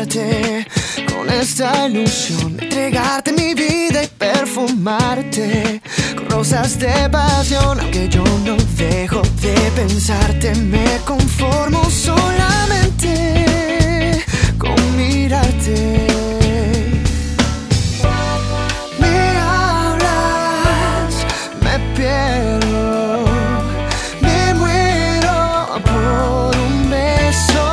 amarte con esta ilusión de entregarte mi vida y perfumarte con rosas de pasión. Aunque yo no dejo de pensarte, me conformo solamente con mirarte. Me hablas, me pierdo, me muero por un beso.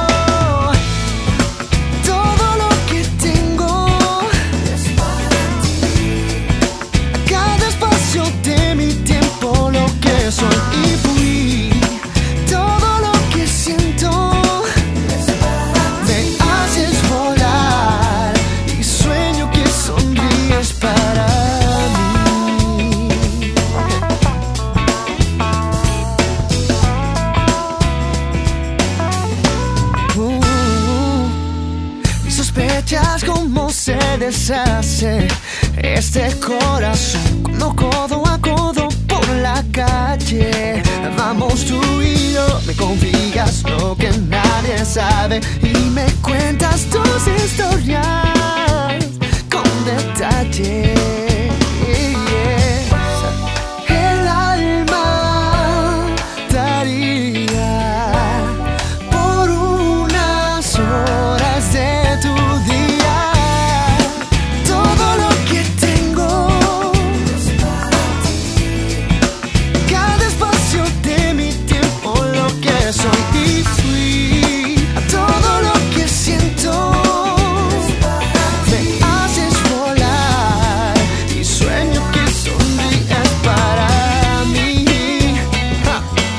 Todo lo que tengo es para ti. A cada espacio de mi tiempo lo que soy y fui. Todo lo que siento es para ti. Me haces volar y sueño que sonríes para mí. Mis sospechas cómo se deshace este corazón cuando codo a codo por la calle vamos tú y yo. Me confías lo que nadie sabe y me cuentas tus historias con detalle. El alma daría por unas horas de tu día. Todo lo que tengo es para ti. Cada espacio de mi tiempo lo que soy y fui. Todo lo que siento es para ti. Me haces volar y sueño que sonríes para mí. Ja.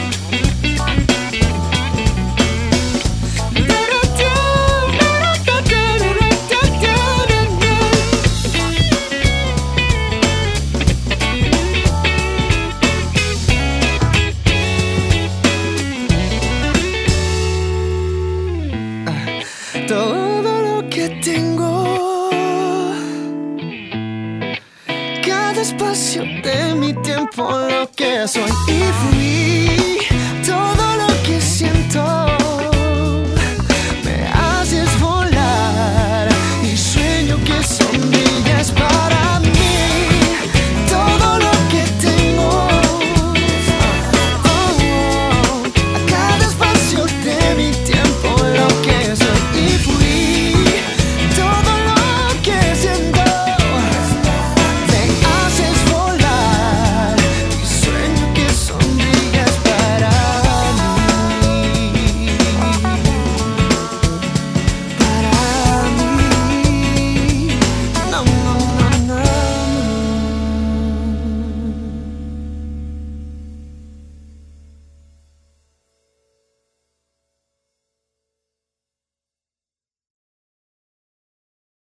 Todo lo que tengo, cada espacio de mi tiempo, lo que soy y fui.